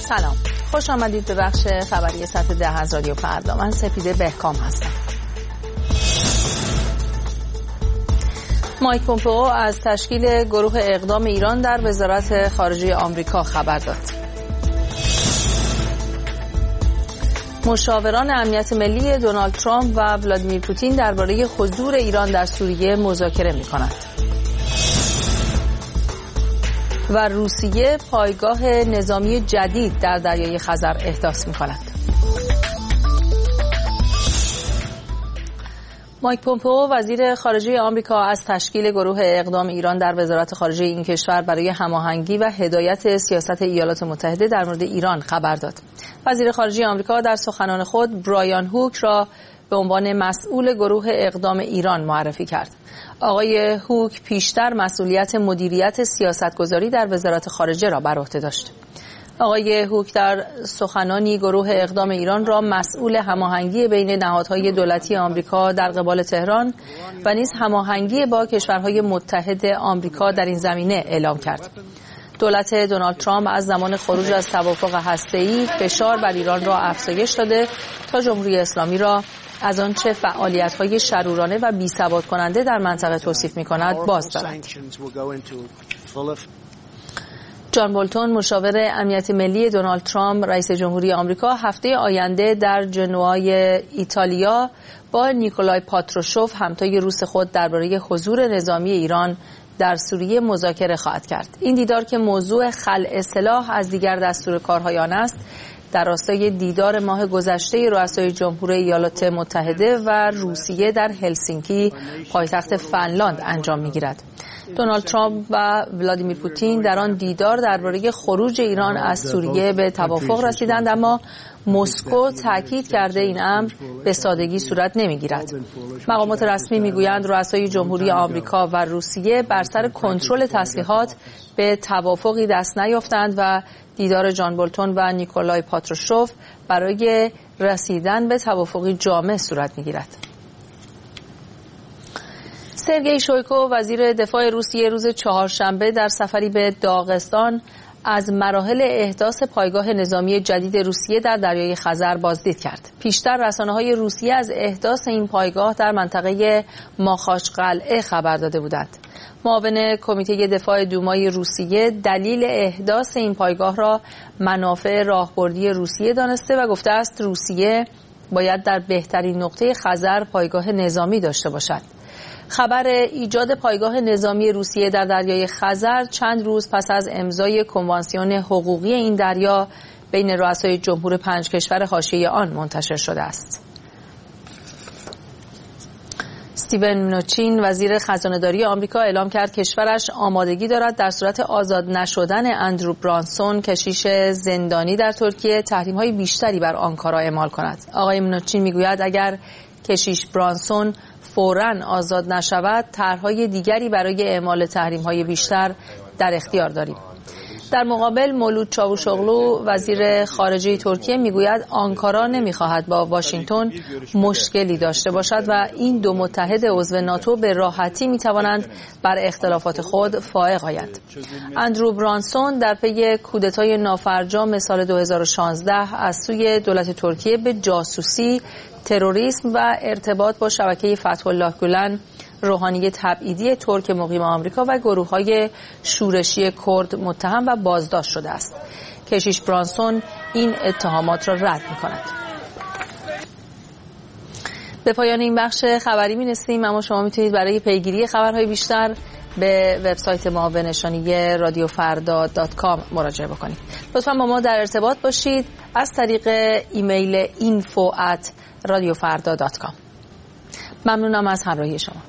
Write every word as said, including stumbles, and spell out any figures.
سلام، خوش آمدید به بخش خبری ساعت ده از رادیو فردا. من سپیده بهکام هستم. مایک پومپئو از تشکیل گروه اقدام ایران در وزارت خارجه آمریکا خبر داد. مشاوران امنیت ملی دونالد ترامپ و ولادیمیر پوتین درباره حضور ایران در سوریه مذاکره می‌کنند. و روسیه پایگاه نظامی جدید در دریای خزر احداث می‌کند. مایک پومپئو وزیر خارجه آمریکا از تشکیل گروه اقدام ایران در وزارت خارجه این کشور برای هماهنگی و هدایت سیاست ایالات متحده در مورد ایران خبر داد. وزیر خارجه آمریکا در سخنان خود برایان هوک را به عنوان مسئول گروه اقدام ایران معرفی کرد. آقای هوک پیشتر مسئولیت مدیریت سیاستگذاری در وزارت خارجه را بر عهده داشت. آقای هوک در سخنانی گروه اقدام ایران را مسئول هماهنگی بین نهادهای دولتی آمریکا در قبال تهران و نیز هماهنگی با کشورهای متحد آمریکا در این زمینه اعلام کرد. دولت دونالد ترامپ از زمان خروج از توافق هسته‌ای فشار بر ایران را افزایش داده تا جمهوری اسلامی را از آنچه فعالیت‌های شرورانه و بی‌ثبات کننده در منطقه توصیف می‌کند باز دارد. جان بولتون مشاور امنیت ملی دونالد ترامپ رئیس جمهوری آمریکا هفته آینده در ژنوای ایتالیا با نیکولای پاتروشوف همتای روس خود درباره حضور نظامی ایران در سوریه مذاکره خواهد کرد. این دیدار که موضوع خلع سلاح از دیگر دستور کارهای آن است، در راستای دیدار ماه گذشته رؤسای جمهور ایالات متحده و روسیه در هلسینکی پایتخت فنلاند انجام می‌گیرد. دونالد ترامپ و ولادیمیر پوتین در آن دیدار درباره خروج ایران از سوریه به توافق رسیدند، اما مسکو تاکید کرده این امر به سادگی صورت نمی‌گیرد. مقامات رسمی می‌گویند رؤسای جمهوری آمریکا و روسیه بر سر کنترل تسلیحات به توافقی دست نیافتند و دیدار جان بولتون و نیکولای پاتروشوف برای رسیدن به توافقی جامع صورت می‌گیرد. سرگئی شویکو وزیر دفاع روسیه روز چهارشنبه در سفری به داغستان از مراحل احداث پایگاه نظامی جدید روسیه در دریای خزر بازدید کرد. پیشتر رسانه‌های روسیه از احداث این پایگاه در منطقه ماخاچقلعه خبر داده بودند. معاون کمیته دفاع دومای روسیه دلیل احداث این پایگاه را منافع راهبردی روسیه دانسته و گفته است روسیه باید در بهترین نقطه خزر پایگاه نظامی داشته باشد. خبر ایجاد پایگاه نظامی روسیه در دریای خزر چند روز پس از امضای کنوانسیون حقوقی این دریا بین رؤسای جمهور پنج کشور حاشیه آن منتشر شده است. استیون منوچین وزیر خزانه‌داری آمریکا اعلام کرد کشورش آمادگی دارد در صورت آزاد نشدن اندرو برانسون کشیش زندانی در ترکیه تحریم‌های بیشتری بر آنکارا اعمال کند. آقای منوچین میگوید اگر کشیش برانسون فوراً آزاد نشود طرح‌های دیگری برای اعمال تحریم‌های بیشتر در اختیار داریم. در مقابل مولود چاوشوغلو وزیر خارجه ترکیه میگوید آنکارا نمیخواهد با واشنگتن مشکلی داشته باشد و این دو متحد عضو ناتو به راحتی میتوانند بر اختلافات خود فائق آیند. اندرو برانسون در پی کودتای نافرجام سال دو هزار و شانزده از سوی دولت ترکیه به جاسوسی، تروریسم و ارتباط با شبکه فتح الله گولن، روحانی تبعیدی ترک مقیم آمریکا و گروه‌های شورشی کرد متهم و بازداشت شده است. کشیش برانسون این اتهامات را رد می‌کند. به پایان این بخش خبری می‌رسیم، اما شما می‌تونید برای پیگیری خبرهای بیشتر به وبسایت ما به نشانی رادیو فردا دات کام مراجعه بکنید. لطفاً با ما در ارتباط باشید از طریق ایمیل اینفو ات رادیو فردا دات کام. ممنونم از همراهی شما.